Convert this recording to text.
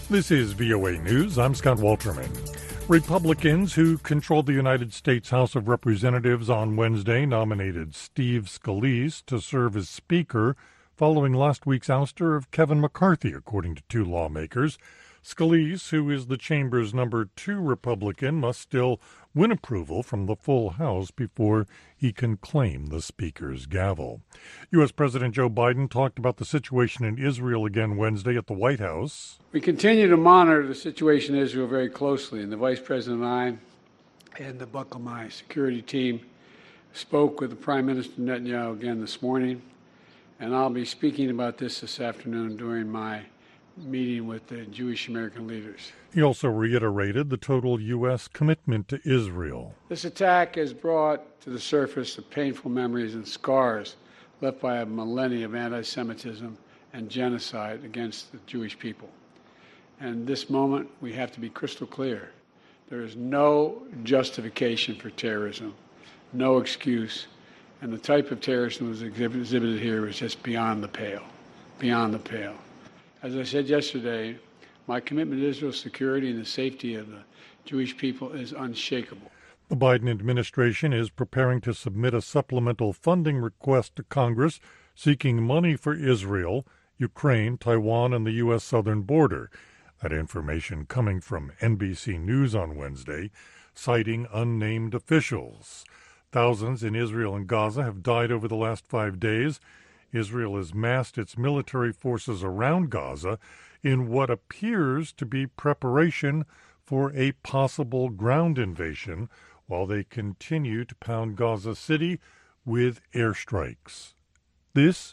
This is VOA News. I'm Scott Walterman. Republicans who controlled the United States House of Representatives on Wednesday nominated Steve Scalise to serve as Speaker following last week's ouster of Kevin McCarthy, according to two lawmakers. Scalise, who is the chamber's number 2 Republican, must still win approval from the full House before he can claim the Speaker's gavel. U.S. President Joe Biden talked about the situation in Israel again Wednesday at the White House. We continue to monitor the situation in Israel very closely, and the Vice President and I and the Buckle My security team spoke with the Prime Minister Netanyahu again this morning, and I'll be speaking about this afternoon during my meeting with the Jewish American leaders. He also reiterated the total U.S. commitment to Israel. This attack has brought to the surface the painful memories and scars left by a millennia of anti-Semitism and genocide against the Jewish people. And this moment, we have to be crystal clear. There is no justification for terrorism, no excuse, and the type of terrorism that was exhibited here is just beyond the pale, beyond the pale. As I said yesterday, my commitment to Israel's security and the safety of the Jewish people is unshakable. The Biden administration is preparing to submit a supplemental funding request to Congress seeking money for Israel, Ukraine, Taiwan, and the U.S. southern border. That information coming from NBC News on Wednesday, citing unnamed officials. Thousands in Israel and Gaza have died over the last 5 days. Israel has massed its military forces around Gaza in what appears to be preparation for a possible ground invasion while they continue to pound Gaza City with airstrikes. This